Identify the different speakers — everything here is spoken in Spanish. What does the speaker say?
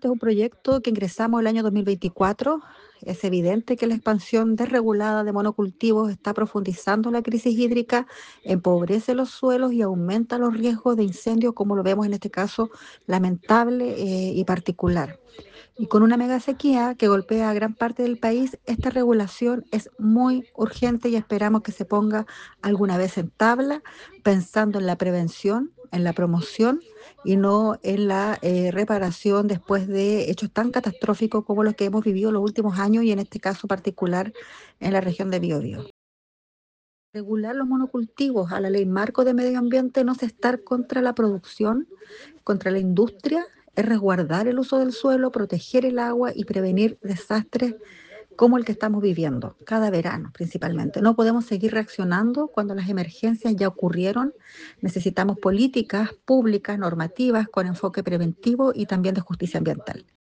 Speaker 1: este es un proyecto que ingresamos el año 2024. Es evidente que la expansión desregulada de monocultivos está profundizando la crisis hídrica, empobrece los suelos y aumenta los riesgos de incendios, como lo vemos en este caso lamentable y particular. Y con una mega sequía que golpea a gran parte del país, esta regulación es muy urgente y esperamos que se ponga alguna vez en tabla, pensando en la prevención, en la promoción y no en la reparación después de hechos tan catastróficos como los que hemos vivido los últimos años y en este caso particular en la región de Biobío. Regular los monocultivos a la ley marco de medio ambiente no es estar contra la producción, contra la industria, es resguardar el uso del suelo, proteger el agua y prevenir desastres como el que estamos viviendo, cada verano principalmente. No podemos seguir reaccionando cuando las emergencias ya ocurrieron. Necesitamos políticas públicas, normativas, con enfoque preventivo y también de justicia ambiental.